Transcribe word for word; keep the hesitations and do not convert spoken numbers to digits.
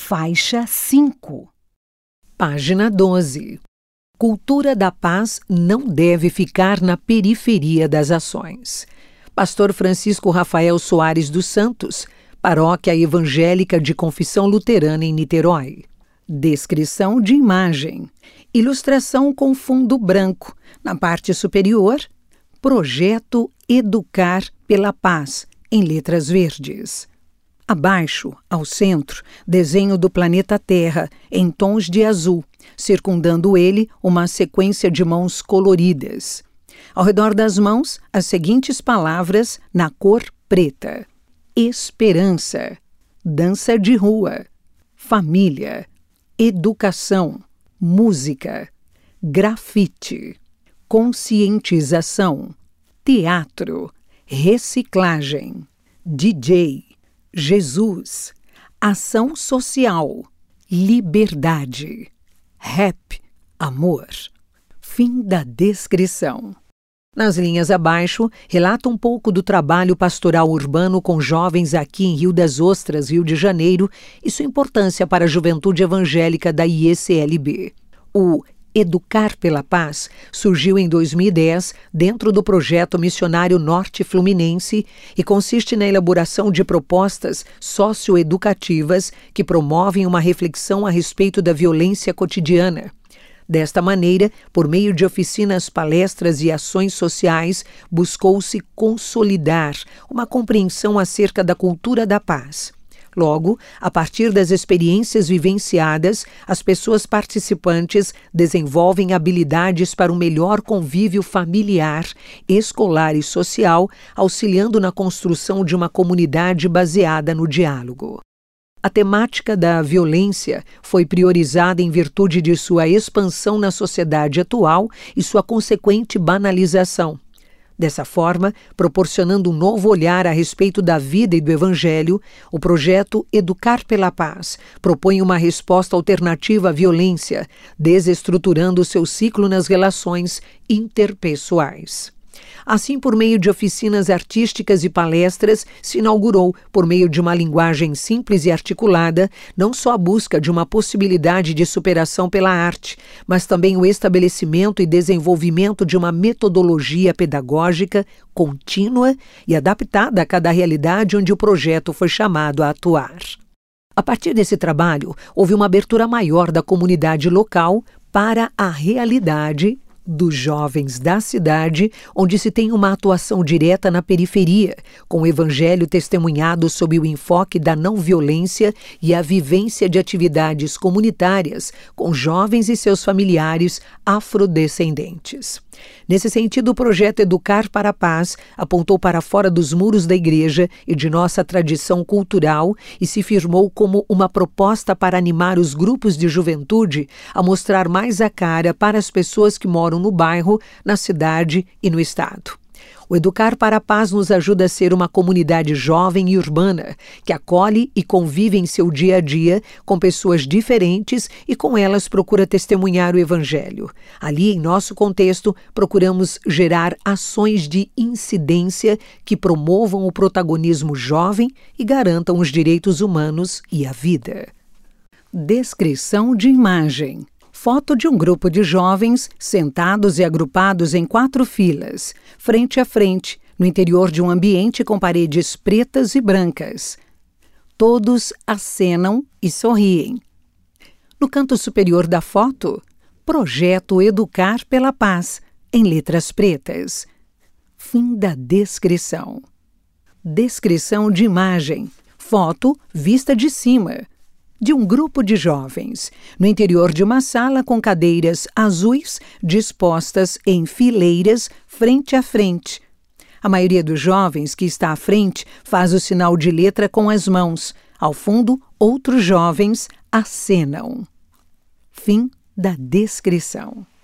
Faixa cinco. Página doze. Cultura da paz não deve ficar na periferia das ações. Pastor Francisco Rafael Soares dos Santos, Paróquia Evangélica de Confissão Luterana em Niterói. Descrição de imagem. Ilustração com fundo branco. Na parte superior, Projeto Educar pela Paz, em letras verdes. Abaixo, ao centro, desenho do planeta Terra, em tons de azul, circundando ele uma sequência de mãos coloridas. Ao redor das mãos, as seguintes palavras na cor preta: esperança, dança de rua, família, educação, música, grafite, conscientização, teatro, reciclagem, D J, Jesus, ação social, liberdade, rap, amor. Fim da descrição. Nas linhas abaixo, relata um pouco do trabalho pastoral urbano com jovens aqui em Rio das Ostras, Rio de Janeiro, e sua importância para a juventude evangélica da I E C L B. O Educar pela Paz surgiu em dois mil e dez dentro do projeto missionário Norte Fluminense e consiste na elaboração de propostas socioeducativas que promovem uma reflexão a respeito da violência cotidiana. Desta maneira, por meio de oficinas, palestras e ações sociais, buscou-se consolidar uma compreensão acerca da cultura da paz. Logo, a partir das experiências vivenciadas, as pessoas participantes desenvolvem habilidades para um melhor convívio familiar, escolar e social, auxiliando na construção de uma comunidade baseada no diálogo. A temática da violência foi priorizada em virtude de sua expansão na sociedade atual e sua consequente banalização. Dessa forma, proporcionando um novo olhar a respeito da vida e do Evangelho, o projeto Educar pela Paz propõe uma resposta alternativa à violência, desestruturando seu ciclo nas relações interpessoais. Assim, por meio de oficinas artísticas e palestras, se inaugurou, por meio de uma linguagem simples e articulada, não só a busca de uma possibilidade de superação pela arte, mas também o estabelecimento e desenvolvimento de uma metodologia pedagógica contínua e adaptada a cada realidade onde o projeto foi chamado a atuar. A partir desse trabalho, houve uma abertura maior da comunidade local para a realidade dos jovens da cidade, onde se tem uma atuação direta na periferia, com o evangelho testemunhado sob o enfoque da não-violência e a vivência de atividades comunitárias com jovens e seus familiares afrodescendentes. Nesse sentido, o projeto Educar para a Paz apontou para fora dos muros da igreja e de nossa tradição cultural e se firmou como uma proposta para animar os grupos de juventude a mostrar mais a cara para as pessoas que moram no bairro, na cidade e no estado. O Educar para a Paz nos ajuda a ser uma comunidade jovem e urbana, que acolhe e convive em seu dia a dia com pessoas diferentes e com elas procura testemunhar o Evangelho. Ali, em nosso contexto, procuramos gerar ações de incidência que promovam o protagonismo jovem e garantam os direitos humanos e a vida. Descrição de imagem. Foto de um grupo de jovens sentados e agrupados em quatro filas, frente a frente, no interior de um ambiente com paredes pretas e brancas. Todos acenam e sorriem. No canto superior da foto, Projeto Educar pela Paz, em letras pretas. Fim da descrição. Descrição de imagem. Foto vista de cima, de um grupo de jovens, no interior de uma sala com cadeiras azuis dispostas em fileiras frente a frente. A maioria dos jovens que está à frente faz o sinal de letra com as mãos. Ao fundo, outros jovens acenam. Fim da descrição.